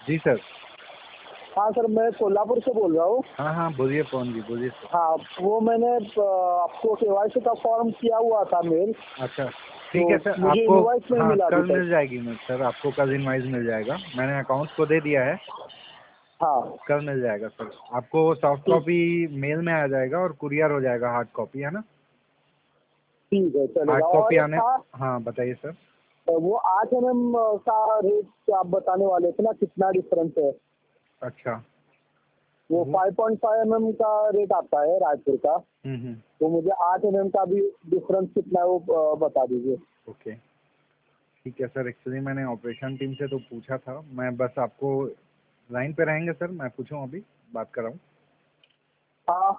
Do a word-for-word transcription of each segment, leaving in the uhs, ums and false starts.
जी sir. हाँ sir, मैं कोल्हापुर से बोल रहा हूँ। हाँ हाँ बोलिए पवन जी, बोलिए सर। हाँ, वो मैंने अ, आपको केवाईसी का फॉर्म किया हुआ था मेल। अच्छा ठीक है तो सर, मुझे आपको इनवॉइस नहीं हाँ मिला अभी कल तक। मिल जाएगी मैं सर, आपको कल इनवाइस मिल जाएगा, मैंने अकाउंट को दे दिया है, हाँ कल मिल जाएगा सर। आपको सॉफ्ट ठीक कॉपी मेल में आ जाएगा और कुरियर हो जाएगा हार्ड कॉपी, है ना? ठीक है, चलेगा। हार्ड और कॉपी एक आने। था, हाँ बताइए सर। वो आठ एम एम का रेट आप बताने वाले थे ना, कितना डिफरेंस है? अच्छा। वो वो five point five M M का रेट आता है रायपुर का, हम्म हम्म तो मुझे आठ एम एम का भी डिफरेंस कितना है वो अ, बता दीजिए। ओके ठीक है सर। एक्चुअली मैंने ऑपरेशन टीम से तो पूछा था, मैं बस आपको लाइन पे रहेंगे सर, मैं पूछूँ अभी, बात कर रहा हूँ। हाँ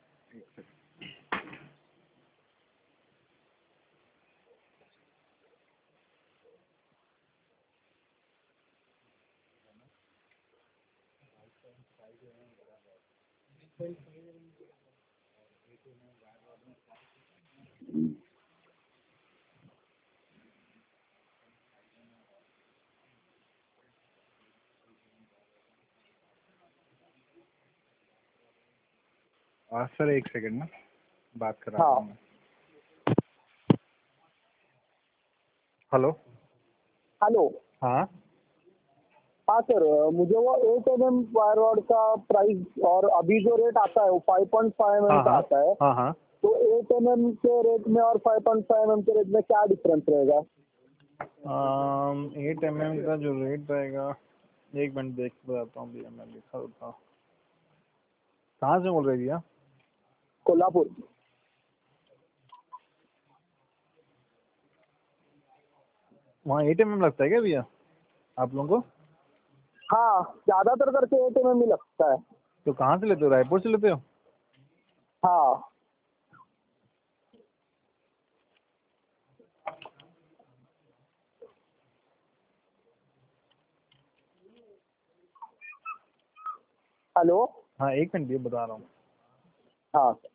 हाँ सर एक सेकंड ना, बात करा रहा हाँ हूँ मैं। हेलो। हेलो। हाँ हाँ सर, मुझे वो eight M M wire rod का प्राइस और अभी जो रेट आता है वो five point five M M हाँ का हाँ आता है। हाँ हाँ। तो एट एम एम के रेट में और five point five M M के रेट में क्या डिफरेंस रहेगा? एट एम एम का जो रेट रहेगा, एक मिनट देख के बताता हूँ भैया, मैं लिखा होता। कहाँ से बोल रहे भैया? कोल्हापुर। वहाँ एट एम एम लगता है क्या भैया आप लोगों को? हाँ, ज्यादातर करके एट एम एम ही लगता है। तो कहाँ से लेते हो, रायपुर से लेते हो? हाँ हेलो। हाँ एक मिनट भैया बता रहा हूँ। हाँ